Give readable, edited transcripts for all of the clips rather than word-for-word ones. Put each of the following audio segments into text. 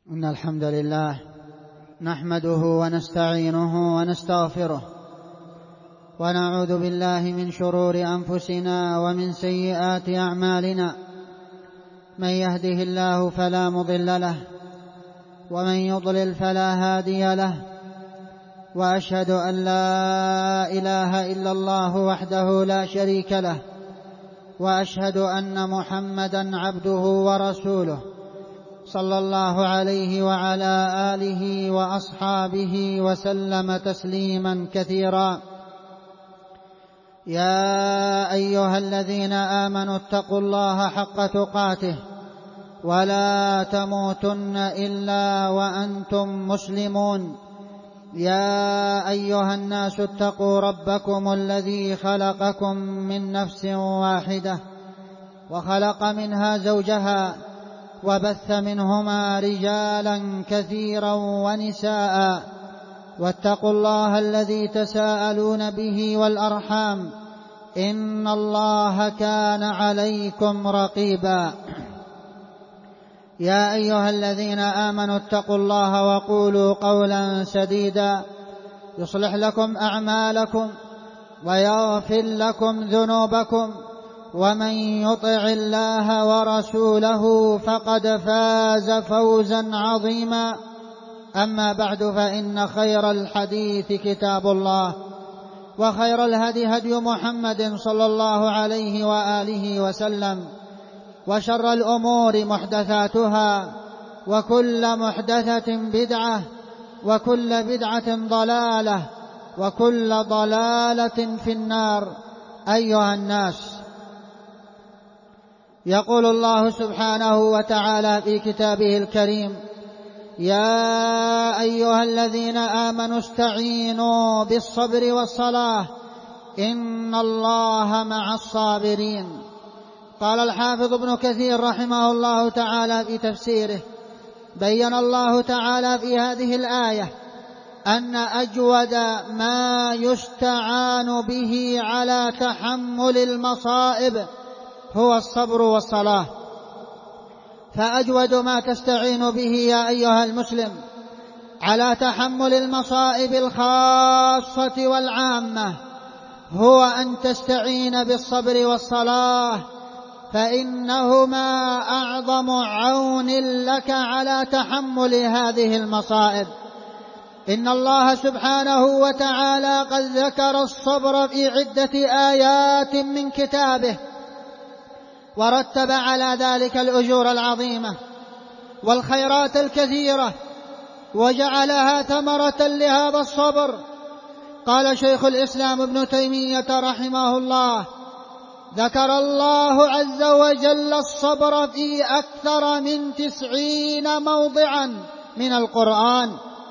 إن الحمد لله نحمده ونستعينه ونستغفره ونعوذ بالله من شرور أنفسنا ومن سيئات أعمالنا. من يهده الله فلا مضل له ومن يضلل فلا هادي له، وأشهد أن لا إله إلا الله وحده لا شريك له، وأشهد أن محمدًا عبده ورسوله صلى الله عليه وعلى آله وأصحابه وسلم تسليمًا كثيرًا. يا أيها الذين آمنوا اتقوا الله حق تقاته ولا تموتن إلا وأنتم مسلمون. يا أيها الناس اتقوا ربكم الذي خلقكم من نفس واحدة وخلق منها زوجها وبث منهما رجالا كثيرا ونساء، واتقوا الله الذي تساءلون به والأرحام إن الله كان عليكم رقيبا. يا أيها الذين آمنوا اتقوا الله وقولوا قولا سديدا يصلح لكم أعمالكم ويغفر لكم ذنوبكم، ومن يطع الله ورسوله فقد فاز فوزا عظيما. أما بعد، فإن خير الحديث كتاب الله، وخير الهدي هدي محمد صلى الله عليه وآله وسلم، وشر الأمور محدثاتها، وكل محدثة بدعة، وكل بدعة ضلالة، وكل ضلالة في النار. أيها الناس، يقول الله سبحانه وتعالى في كتابه الكريم: يا أيها الذين آمنوا استعينوا بالصبر والصلاة إن الله مع الصابرين. قال الحافظ ابن كثير رحمه الله تعالى في تفسيره: بين الله تعالى في هذه الآية أن أجود ما يستعان به على تحمل المصائب هو الصبر والصلاة. فأجود ما تستعين به يا أيها المسلم على تحمل المصائب الخاصة والعامة هو أن تستعين بالصبر والصلاة، فإنهما أعظم عون لك على تحمل هذه المصائب. إن الله سبحانه وتعالى قد ذكر الصبر في عدة آيات من كتابه، ورتب على ذلك الأجور العظيمة والخيرات الكثيرة، وجعلها ثمرة لهذا الصبر. قال شيخ الإسلام ابن تيمية رحمه الله: ذكر الله عز وجل الصبر في أكثر من 90 موضعا من القرآن،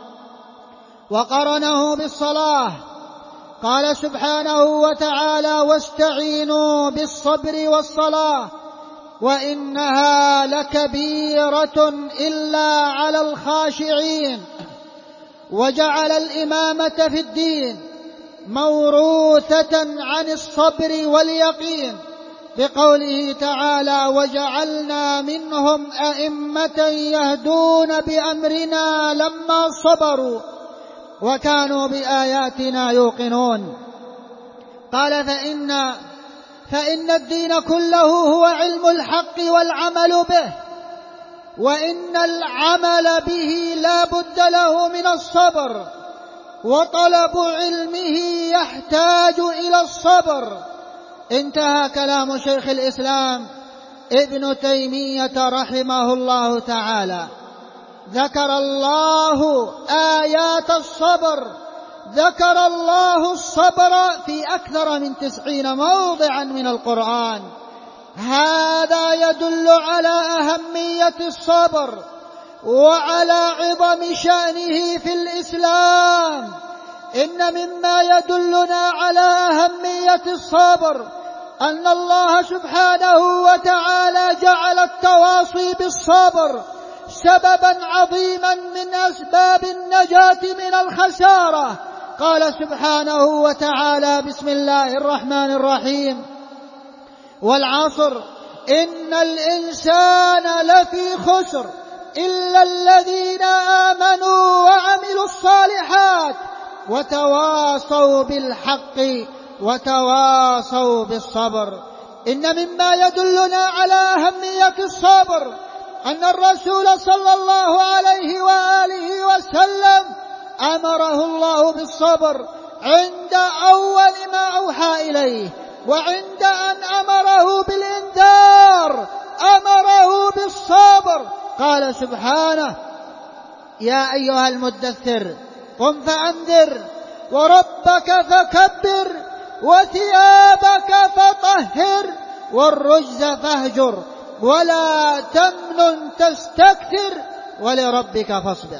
وقرنه بالصلاة. قال سبحانه وتعالى: واستعينوا بالصبر والصلاة وإنها لكبيرة إلا على الخاشعين. وجعل الإمامة في الدين موروثة عن الصبر واليقين بقوله تعالى: وجعلنا منهم أئمة يهدون بأمرنا لما صبروا وكانوا بآياتنا يوقنون. قال: فإن الدين كله هو علم الحق والعمل به، وإن العمل به لا بد له من الصبر، وطلب علمه يحتاج إلى الصبر. انتهى كلام شيخ الإسلام ابن تيمية رحمه الله تعالى. ذكر الله آيات الصبر، ذكر الله الصبر في أكثر من 90 موضعا من القرآن. هذا يدل على أهمية الصبر وعلى عظم شأنه في الإسلام. إن مما يدلنا على أهمية الصبر أن الله سبحانه وتعالى جعل التواصي بالصبر سببا عظيما من أسباب النجاة من الخسارة. قال سبحانه وتعالى: بسم الله الرحمن الرحيم: والعصر إن الإنسان لفي خسر إلا الذين آمنوا وعملوا الصالحات وتواصوا بالحق وتواصوا بالصبر. إن مما يدلنا على أهمية الصبر أن الرسول صلى الله عليه وآله وسلم أمره الله بالصبر عند أول ما أوحى إليه، وعند أن أمره بالإنذار أمره بالصبر. قال سبحانه: يا أيها المدثر قم فأنذر وربك فكبر وثيابك فطهر والرجز فاهجر ولا تمنن تستكثر ولربك فاصبر.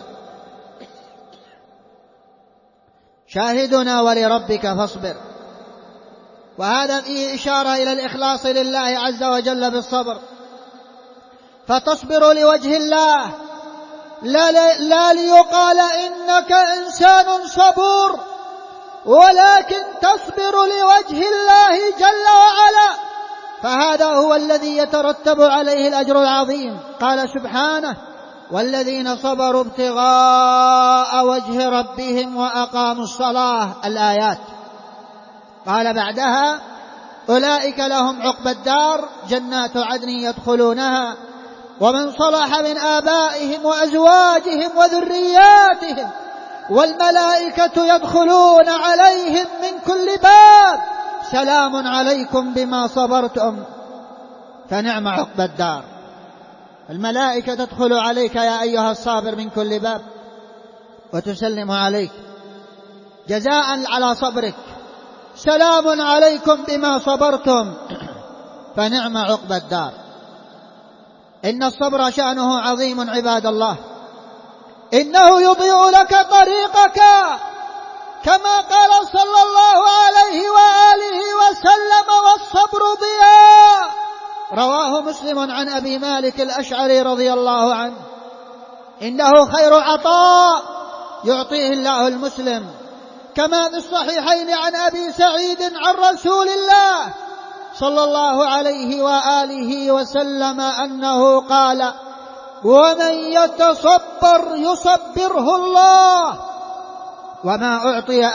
شاهدنا ولربك فاصبر، وهذا فيه إشارة إلى الإخلاص لله عز وجل بالصبر، فتصبر لوجه الله لا ليقال إنك إنسان صبور، ولكن تصبر لوجه الله جل وعلا، فهذا هو الذي يترتب عليه الأجر العظيم. قال سبحانه: والذين صبروا ابتغاء وجه ربهم وأقاموا الصلاة، الآيات. قال بعدها: أولئك لهم عقبى الدار جنات عدن يدخلونها ومن صلح من آبائهم وأزواجهم وذرياتهم والملائكة يدخلون عليهم من كل باب سلام عليكم بما صبرتم فنعم عقبى الدار. الملائكة تدخل عليك يا أيها الصابر من كل باب وتسلم عليك جزاء على صبرك، سلام عليكم بما صبرتم فنعم عقبى الدار. إن الصبر شأنه عظيم عباد الله، إنه يضيء لك طريقك، كما قال صلى الله عليه وآله وسلم: والصبر ضياء. رواه مسلم عن أبي مالك الأشعري رضي الله عنه: إنه خير عطاء يعطيه الله المسلم، كما في الصحيحين عن أبي سعيد عن رسول الله صلى الله عليه وآله وسلم أنه قال: ومن يتصبر يصبره الله، وما أعطي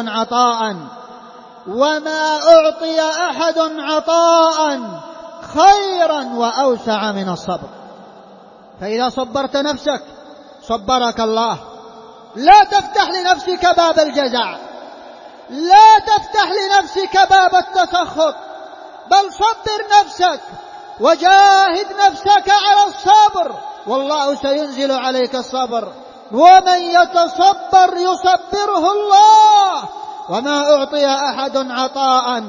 أحد عطاء خيرا وأوسع من الصبر. فإذا صبرت نفسك صبرك الله. لا تفتح لنفسك باب الجزع، لا تفتح لنفسك باب التسخط، بل صبر نفسك وجاهد نفسك على الصبر، والله سينزل عليك الصبر. ومن يتصبر يصبره الله، وما أعطي أحد عطاء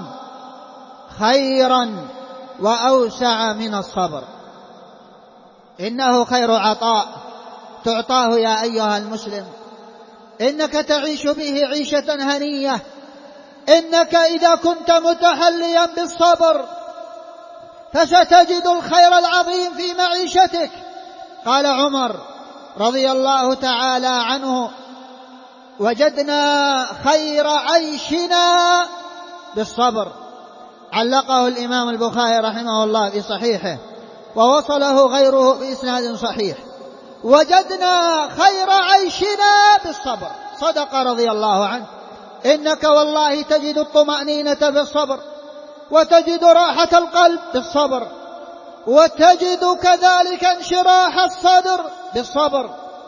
خيرا وأوسع من الصبر. إنه خير عطاء تعطاه يا أيها المسلم، إنك تعيش به عيشة هنية، إنك إذا كنت متحليا بالصبر فستجد الخير العظيم في معيشتك. قال عمر رضي الله تعالى عنه: وجدنا خير عيشنا بالصبر. علقه الإمام البخاري رحمه الله في صحيحه، ووصله غيره بإسناد صحيح: وجدنا خير عيشنا بالصبر. صدق رضي الله عنه. إنك والله تجد الطمأنينة بالصبر، وتجد راحة القلب بالصبر، وتجد كذلك انشراح الصدر بالصبر،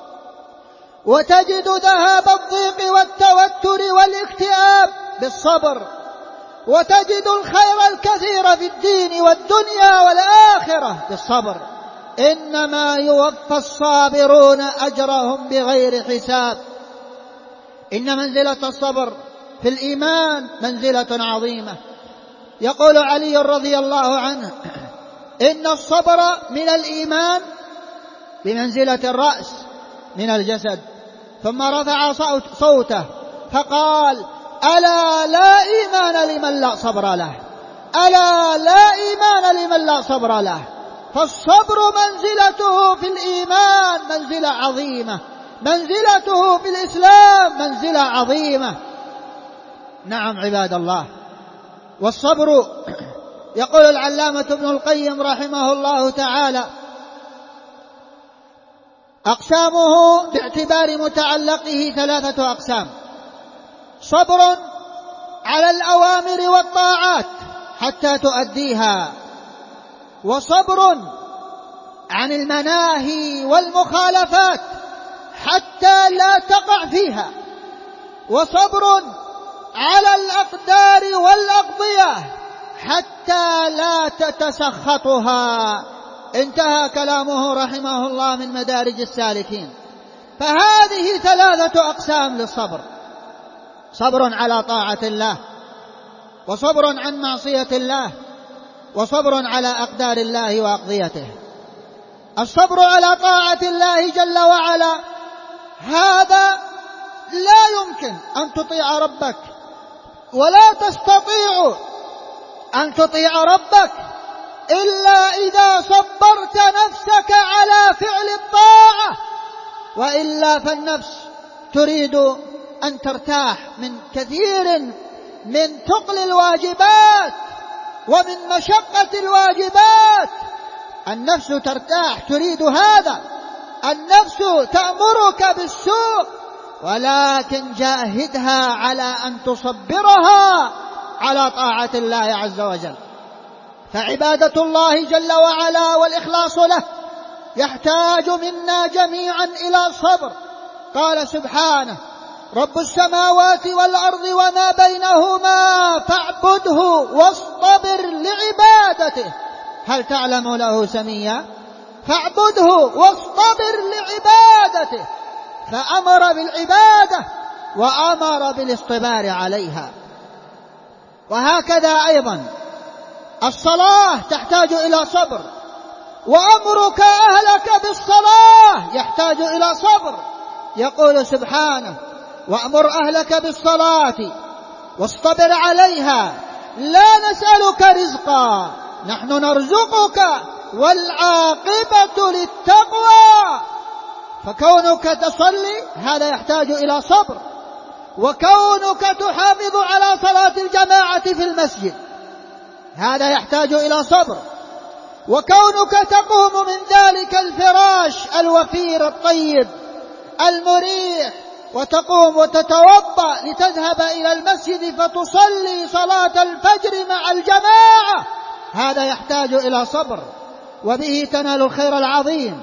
وتجد ذهاب الضيق والتوتر والاكتئاب بالصبر، وتجد الخير الكثير في الدين والدنيا والآخرة بالصبر. إنما يوفى الصابرون أجرهم بغير حساب. إن منزلة الصبر في الإيمان منزلة عظيمة. يقول علي رضي الله عنه: إن الصبر من الإيمان بمنزلة الرأس من الجسد. ثم رفع صوته فقال: ألا لا إيمان لمن لا صبر له، ألا لا إيمان لمن لا صبر له. فالصبر منزلته في الإيمان منزلة عظيمة، منزلته في الإسلام منزلة عظيمة. نعم عباد الله. والصبر يقول العلامة ابن القيم رحمه الله تعالى: أقسامه باعتبار متعلقه 3 أقسام: صبر على الأوامر والطاعات حتى تؤديها، وصبر عن المناهي والمخالفات حتى لا تقع فيها، وصبر على الأقدار والأقضية حتى لا تتسخطها. انتهى كلامه رحمه الله من مدارج السالكين. فهذه 3 أقسام للصبر: صبر على طاعة الله، وصبر عن معصية الله، وصبر على أقدار الله وأقضيته. الصبر على طاعة الله جل وعلا هذا لا يمكن أن تطيع ربك، ولا تستطيع أن تطيع ربك إلا إذا صبرت نفسك على فعل الطاعة، وإلا فالنفس تريد أن ترتاح من كثير من ثقل الواجبات ومن مشقة الواجبات. النفس ترتاح، تريد هذا. النفس تأمرك بالسوء، ولكن جاهدها على أن تصبرها على طاعة الله عز وجل. فعبادة الله جل وعلا والإخلاص له يحتاج منا جميعا إلى صبر. قال سبحانه: رب السماوات والأرض وما بينهما فاعبده واصطبر لعبادته هل تعلم له سميا. فاعبده واصطبر لعبادته، فأمر بالعبادة وأمر بالاصطبار عليها. وهكذا أيضا الصلاة تحتاج إلى صبر، وأمرك أهلك بالصلاة يحتاج إلى صبر. يقول سبحانه: وأمر أهلك بالصلاة واصطبر عليها لا نسألك رزقا نحن نرزقك والعاقبة للتقوى. فكونك تصلي هذا يحتاج إلى صبر، وكونك تحافظ على صلاة الجماعة في المسجد هذا يحتاج إلى صبر، وكونك تقوم من ذلك الفراش الوفير الطيب المريح وتقوم وتتوضأ لتذهب إلى المسجد فتصلي صلاة الفجر مع الجماعة هذا يحتاج إلى صبر، وبه تنال الخير العظيم.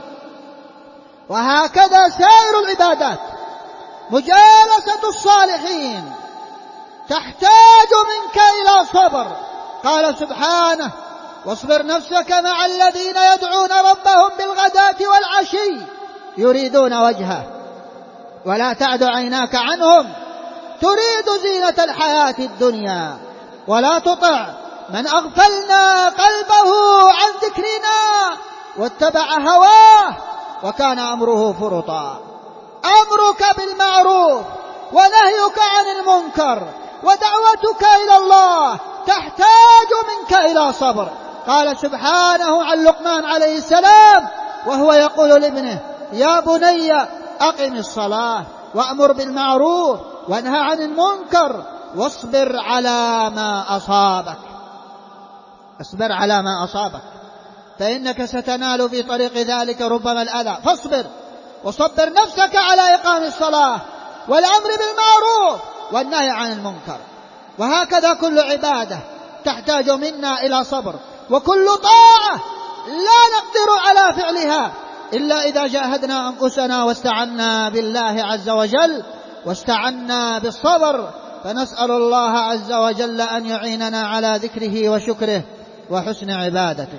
وهكذا سائر العبادات، مجالسة الصالحين تحتاج منك إلى صبر. قال سبحانه: واصبر نفسك مع الذين يدعون ربهم بالغداة والعشي يريدون وجهه ولا تعد عيناك عنهم تريد زينة الحياة الدنيا ولا تطع من أغفلنا قلبه عن ذكرنا واتبع هواه وكان أمره فرطا. أمرك بالمعروف ونهيك عن المنكر ودعوتك إلى الله تحتاج منك إلى صبر. قال سبحانه عن لقمان عليه السلام وهو يقول لابنه: يا بني أقم الصلاة وأمر بالمعروف وانهى عن المنكر واصبر على ما أصابك. اصبر على ما أصابك فإنك ستنال في طريق ذلك ربما الأذى، فاصبر وصبر نفسك على إقام الصلاة والأمر بالمعروف والنهي عن المنكر. وهكذا كل عبادة تحتاج منا إلى صبر، وكل طاعة لا نقدر على فعلها إلا إذا جاهدنا أنفسنا واستعنا بالله عز وجل واستعنا بالصبر. فنسأل الله عز وجل أن يعيننا على ذكره وشكره وحسن عبادته.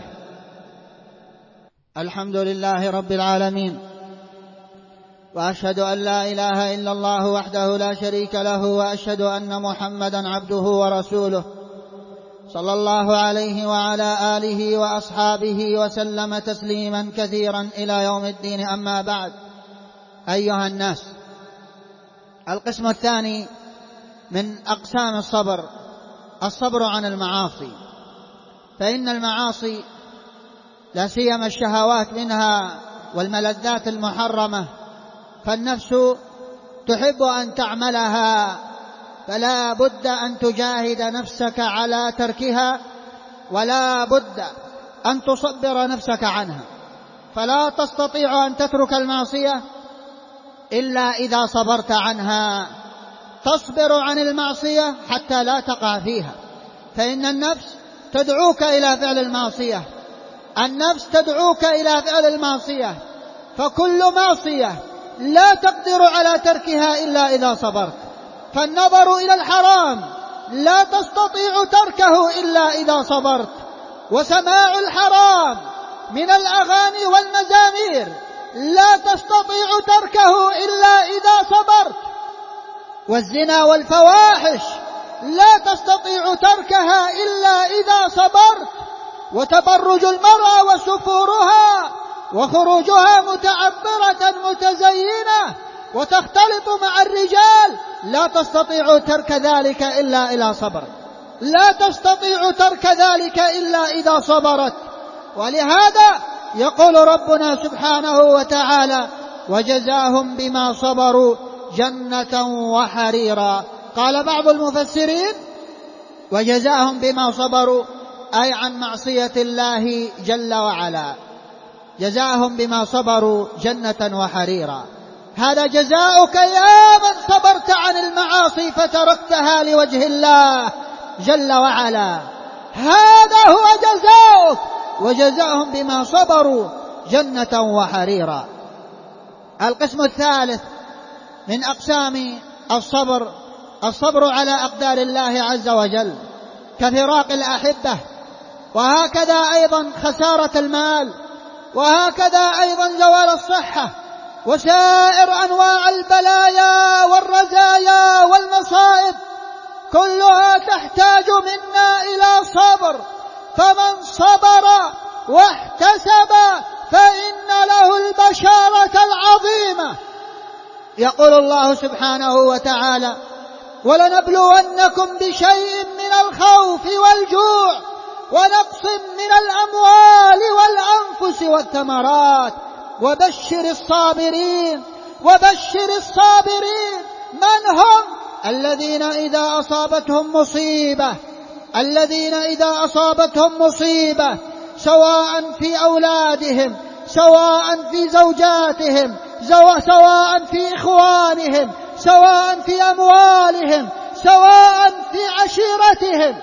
الحمد لله رب العالمين، وأشهد أن لا إله إلا الله وحده لا شريك له، وأشهد أن محمدا عبده ورسوله صلى الله عليه وعلى آله وأصحابه وسلم تسليما كثيرا إلى يوم الدين. أما بعد، أيها الناس، القسم الثاني من أقسام الصبر الصبر عن المعاصي. فإن المعاصي لا سيما الشهوات منها والملذات المحرمة فالنفس تحب أن تعملها، فلا بد أن تجاهد نفسك على تركها، ولا بد أن تصبر نفسك عنها. فلا تستطيع أن تترك المعصية إلا إذا صبرت عنها. تصبر عن المعصية حتى لا تقع فيها، فإن النفس تدعوك إلى فعل المعصية، النفس تدعوك إلى فعل المعصية، فكل معصية لا تقدر على تركها إلا إذا صبرت. فالنظر إلى الحرام لا تستطيع تركه إلا إذا صبرت، وسماع الحرام من الأغاني والمزامير لا تستطيع تركه إلا إذا صبرت، والزنا والفواحش لا تستطيع تركها إلا إذا صبرت، وتبرج المرأة وسفورها وخروجها متعبرة متزينة وتختلط مع الرجال لا تستطيع ترك ذلك إلا إذا صبرت، لا تستطيع ترك ذلك إلا إذا صبرت. ولهذا يقول ربنا سبحانه وتعالى: وجزاهم بما صبروا جنة وحريرا. قال بعض المفسرين: وجزاهم بما صبروا أي عن معصية الله جل وعلا، جزاهم بما صبروا جنة وحريرا. هذا جزاؤك يا من صبرت عن المعاصي فتركتها لوجه الله جل وعلا، هذا هو جزاؤك. وجزاهم بما صبروا جنة وحريرا. القسم الثالث من أقسام الصبر: الصبر على أقدار الله عز وجل كفراق الأحبة، وهكذا أيضا خسارة المال، وهكذا أيضا زوال الصحة، وسائر أنواع البلايا والرزايا والمصائب، كلها تحتاج منا إلى صبر. فمن صبر واحتسب فإن له البشارة العظيمة. يقول الله سبحانه وتعالى: ولنبلونكم بشيء من الخوف والجوع ونقص من الأموال والأنفس والثمرات وبشر الصابرين. وبشر الصابرين من هم؟ الذين إذا أصابتهم مصيبة، الذين إذا أصابتهم مصيبة سواء في أولادهم، سواء في زوجاتهم، سواء في إخوانهم، سواء في أموالهم، سواء في عشيرتهم،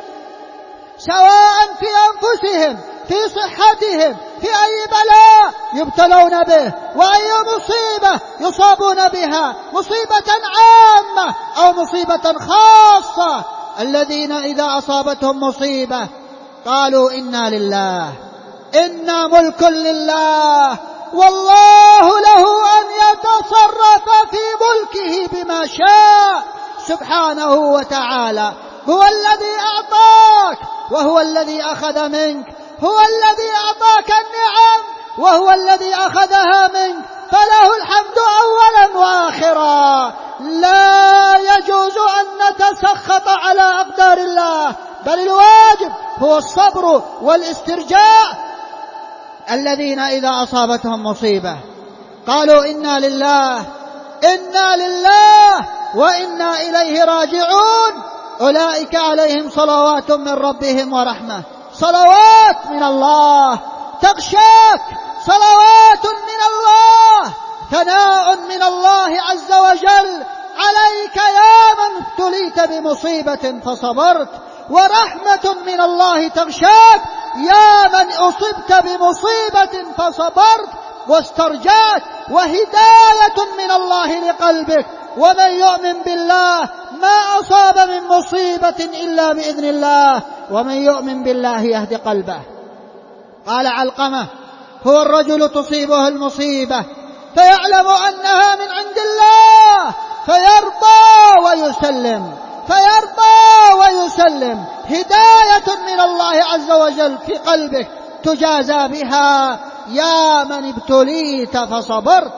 سواء في أنفسهم، في صحتهم، في أي بلاء يبتلون به وأي مصيبة يصابون بها، مصيبة عامة أو مصيبة خاصة، الذين إذا أصابتهم مصيبة قالوا: إنا لله، إنا ملك لله، والله له أن يتصرف في ملكه بما شاء سبحانه وتعالى. هو الذي أعطاك وهو الذي أخذ منك، هو الذي أعطاك النعم وهو الذي أخذها منك، فله الحمد أولا وآخرا. لا يجوز أن نتسخط على أقدار الله، بل الواجب هو الصبر والاسترجاع. الذين إذا أصابتهم مصيبة قالوا: إنا لله، إنا لله وإنا إليه راجعون، أولئك عليهم صلوات من ربهم ورحمة. صلوات من الله تغشاك، صلوات من الله، ثناء من الله عز وجل عليك يا من ابتليت بمصيبة فصبرت، ورحمة من الله تغشاك يا من أصبت بمصيبة فصبرت واسترجعت، وهداية من الله لقلبك. ومن يؤمن بالله ما أصاب من مصيبة إلا بإذن الله، ومن يؤمن بالله يهدي قلبه. قال علقمة: هو الرجل تصيبه المصيبة فيعلم أنها من عند الله فيرضى ويسلم، فيرضى ويسلم، هداية من الله عز وجل في قلبك تجازى بها يا من ابتليت فصبرت،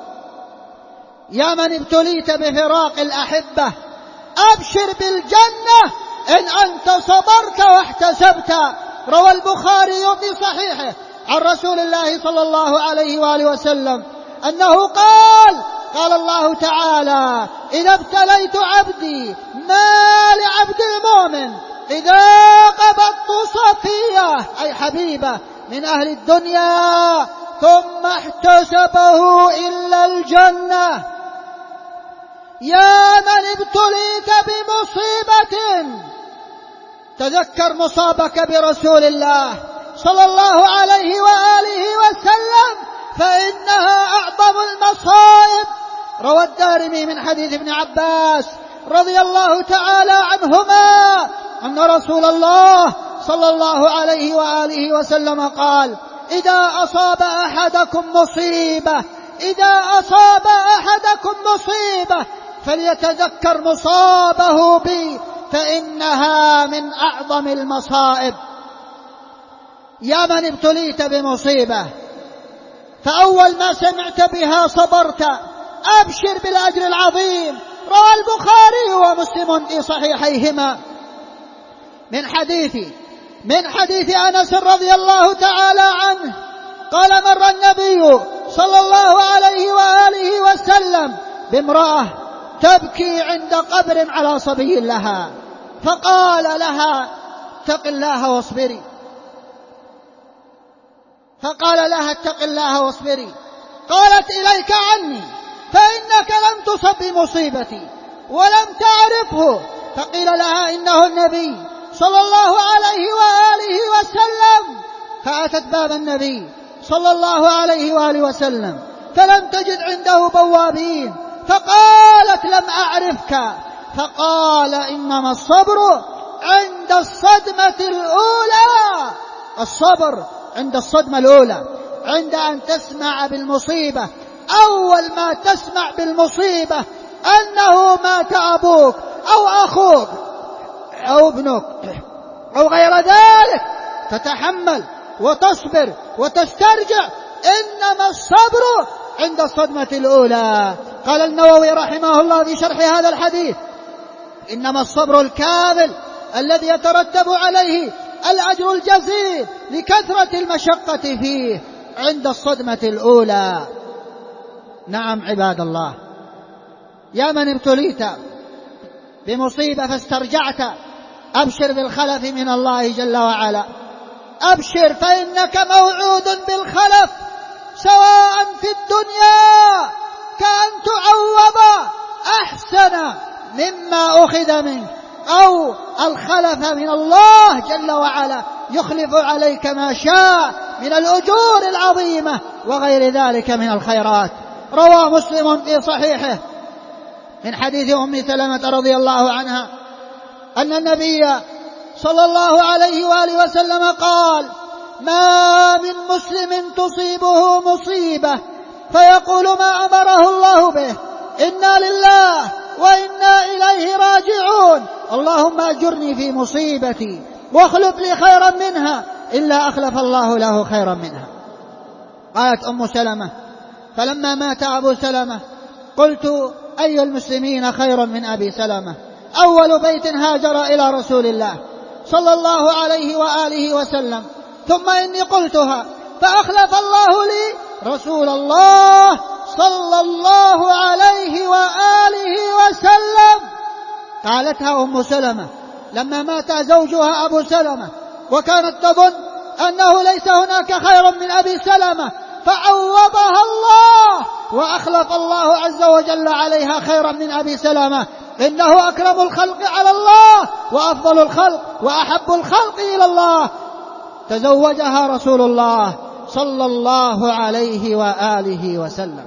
يا من ابتليت بفراق الأحبة. أبشر بالجنة إن أنت صبرت واحتسبت. روى البخاري في صحيحه عن رسول الله صلى الله عليه وآله وسلم أنه قال الله تعالى: إذا ابتليت عبدي ما لعبد المؤمن إذا قبضت صفية أي حبيبة من أهل الدنيا ثم احتسبه إلا الجنة. يا من ابتليت بمصيبة تذكر مصابك برسول الله صلى الله عليه وآله وسلم، فإنها أعظم المصائب. روى الدارمي من حديث ابن عباس رضي الله تعالى عنهما أن رسول الله صلى الله عليه وآله وسلم قال: إذا أصاب أحدكم مصيبة فليتذكر مصابه بي فإنها من أعظم المصائب. يا من ابتليت بمصيبة فأول ما سمعت بها صبرت، أبشر بالأجر العظيم. روى البخاري ومسلم في صحيحيهما من حديث أنس رضي الله تعالى عنه قال: مر النبي صلى الله عليه وآله وسلم بامرأة تبكي عند قبر على صبي لها، فقال لها: اتق الله واصبري. قالت: إليك عني، فإنك لم تصب بمصيبتي ولم تعرفه. فقيل لها: إنه النبي صلى الله عليه وآله وسلم. فأتت باب النبي صلى الله عليه وآله وسلم فلم تجد عنده بوابين، فقالت: لم أعرفك. فقال: إنما الصبر عند الصدمة الأولى. الصبر عند الصدمة الأولى، عند أن تسمع بالمصيبة. أول ما تسمع بالمصيبة أنه مات أبوك أو أخوك أو ابنك أو غير ذلك تتحمل وتصبر وتسترجع. إنما الصبر عند الصدمة الأولى. قال النووي رحمه الله في شرح هذا الحديث: إنما الصبر الكامل الذي يترتب عليه الأجر الجزيل لكثرة المشقة فيه عند الصدمة الأولى. نعم عباد الله، يا من ابتليت بمصيبة فاسترجعت، أبشر بالخلف من الله جل وعلا. أبشر، فإنك موعود بالخلف، سواء في الدنيا كأن تعوض أحسن مما أخذ منك، أو الخلف من الله جل وعلا يخلف عليك ما شاء من الأجور العظيمة وغير ذلك من الخيرات. روى مسلم في صحيحه من حديث أم سلمة رضي الله عنها أن النبي صلى الله عليه وآله وسلم قال: ما من مسلم تصيبه مصيبة فيقول ما أمره الله به، إنا لله وإنا إليه راجعون، اللهم أجرني في مصيبتي واخلف لي خيرا منها، إلا أخلف الله له خيرا منها. قالت أم سلمة: فلما مات أبو سلمة قلت: أي المسلمين خير من أبي سلمة، أول بيت هاجر إلى رسول الله صلى الله عليه وآله وسلم، ثم إني قلتها فأخلف الله لي رسول الله صلى الله عليه وآله وسلم. قالتها أم سلمة لما مات زوجها أبو سلمة وكانت تظن أنه ليس هناك خير من أبي سلمة، فعوضها الله وأخلف الله عز وجل عليها خيرا من أبي سلمة، إنه أكرم الخلق على الله وأفضل الخلق وأحب الخلق إلى الله. تزوجها رسول الله صلى الله عليه وآله وسلم.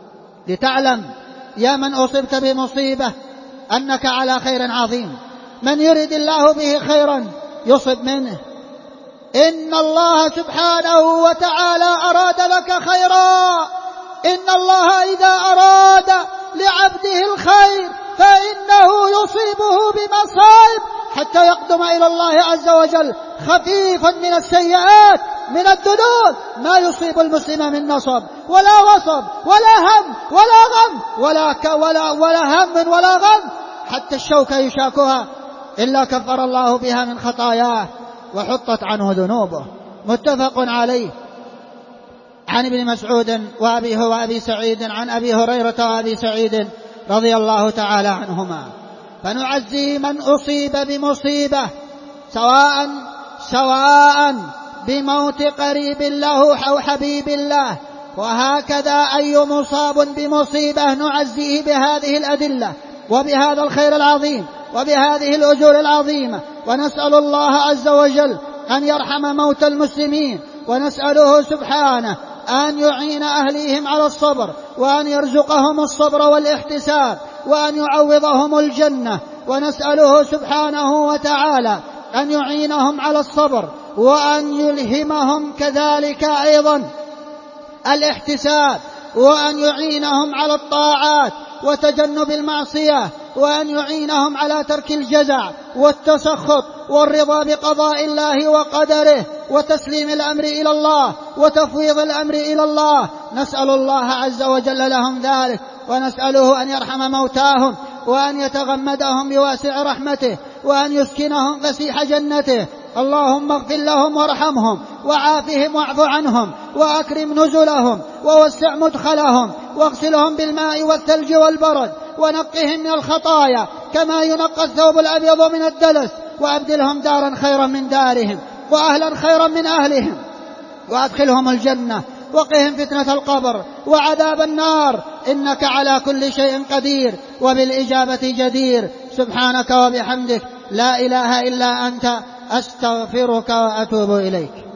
لتعلم يا من أصبت بمصيبة أنك على خير عظيم، من يرد الله به خيرا يصب منه. إن الله سبحانه وتعالى أراد لك خيرا. إن الله إذا أراد لعبده الخير فإنه يصيبه بمصائب حتى يقدم إلى الله عز وجل خفيفا من السيئات من الذنوب ما يصيب المسلم من نصب ولا وصب ولا هم ولا غم ولا هم ولا غم، حتى الشوكة يشاكها إلا كفر الله بها من خطاياه وحطت عنه ذنوبه. متفق عليه عن ابن مسعود وأبي سعيد عن أبي هريرة وأبي سعيد رضي الله تعالى عنهما. فنعزي من أصيب بمصيبة سواء بموت قريب له أو حبيب له. وهكذا أي مصاب بمصيبة نعزيه بهذه الأدلة وبهذا الخير العظيم وبهذه الأجور العظيمة، ونسأل الله عز وجل أن يرحم موتى المسلمين، ونسأله سبحانه أن يعين أهليهم على الصبر، وأن يرزقهم الصبر والاحتساب، وأن يعوضهم الجنة، ونسأله سبحانه وتعالى أن يعينهم على الصبر، وأن يلهمهم كذلك أيضا الاحتساب، وأن يعينهم على الطاعات وتجنب المعصية، وأن يعينهم على ترك الجزع والتسخط والرضا بقضاء الله وقدره، وتسليم الأمر إلى الله وتفويض الأمر إلى الله. نسأل الله عز وجل لهم ذلك، ونسأله أن يرحم موتاهم، وأن يتغمدهم بواسع رحمته، وأن يسكنهم فسيح جنته. اللهم اغفر لهم وارحمهم وعافهم واعف عنهم وأكرم نزلهم ووسع مدخلهم، واغسلهم بالماء والثلج والبرد، ونقهم من الخطايا كما ينقى الثوب الأبيض من الدلس، وأبدلهم دارا خيرا من دارهم وأهلا خيرا من أهلهم، وأدخلهم الجنة، وقهم فتنة القبر وعذاب النار، إنك على كل شيء قدير وبالإجابة جدير. سبحانك وبحمدك، لا إله إلا أنت، أستغفرك وأتوب إليك.